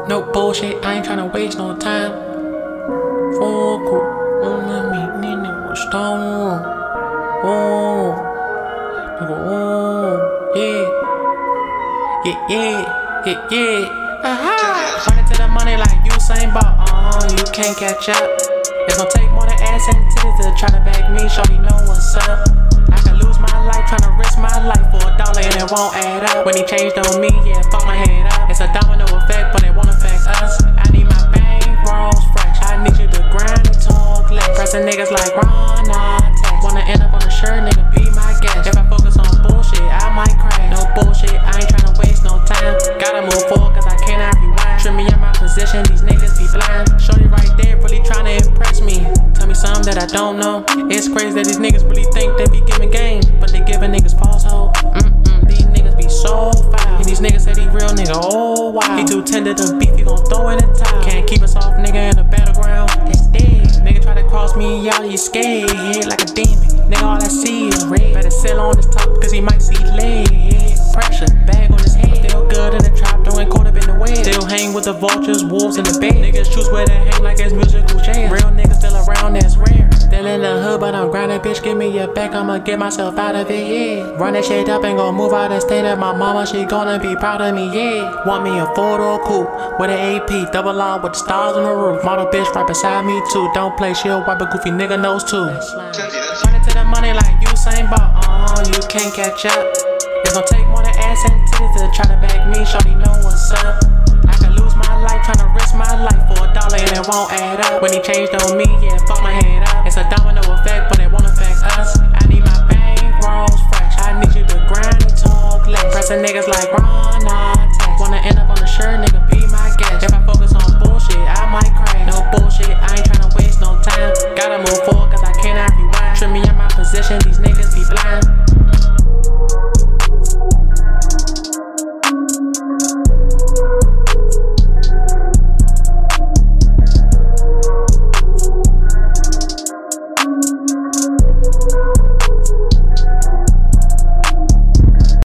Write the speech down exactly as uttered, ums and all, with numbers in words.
No bullshit, I ain't tryna waste no time. Full cool, on me, nigga, was stone. Oh, nigga, oh, yeah, yeah, yeah, yeah, yeah. Aha! Running to the money like Usain Bolt. Uh, you can't catch up. It's gon' take more than ass and titties to try to bag me. Shorty know what's up. I can lose my life tryna risk my life for a dollar and it won't add up. When he changed on me, yeah, fuck my head up. It's a domino effect, but it won't affect us. I need my bank rolls fresh. I need you to grind and talk less. Pressing niggas like Ron Artest. Wanna end up on a shirt, nigga, be my guest. If I focus on bullshit, I might crash. No bullshit, I ain't tryna waste no time. Gotta move forward, cause I cannot rewind. Trim me in my position, these niggas be blind. Shorty right there, really tryna impress me. Tell me something that I don't know. It's crazy that these niggas really think they be giving game, but they giving niggas false hope. Mm-mm, these niggas be so foul. And these niggas say they real nigga, oh wow. He too tender to beef, he gon' throw in the towel. Can't keep us off, nigga, in the battleground. That's dead. Nigga try to cross me out, he scared like a demon. Nigga, all I see is red. Better sell on his top, cause he might see lead. Pressure, bag on his head. Still good in the trap, throwing caught up in the web. Still hang with the vultures, wolves in the bed. Niggas choose where they hang like it's musical chairs. Real niggas still around, that's rare. Still in the hood, but I'm grinding, bitch, give me your back, I'ma get myself out of it, yeah. Run that shit up and gon' move out and stay there. My mama, she gonna be proud of me, yeah. Want me a four-door coupe with an A P, double R with the stars on the roof. Model bitch right beside me too. Don't play, she'll wipe a goofy nigga nose too. Running to the money like Usain Bolt. Uh, you can't catch up. It's gon' take more than ass and titties to try to bag me. Shorty know what's up. I can lose my life tryna risk my life for a dollar and it won't add up. When he changed on me, yeah, fuck my head up. It's a domino effect, but it won't affect us. I need my bank rolls fresh. I need you to grind and talk less. Pressing niggas like Ron Artest. Wanna end up on a shirt, nigga, be my guest. If I focus on bullshit, I might crash. No bullshit, I ain't tryna waste no time. Gotta move forward, cause I cannot rewind. Trim me in my position, these niggas be blind.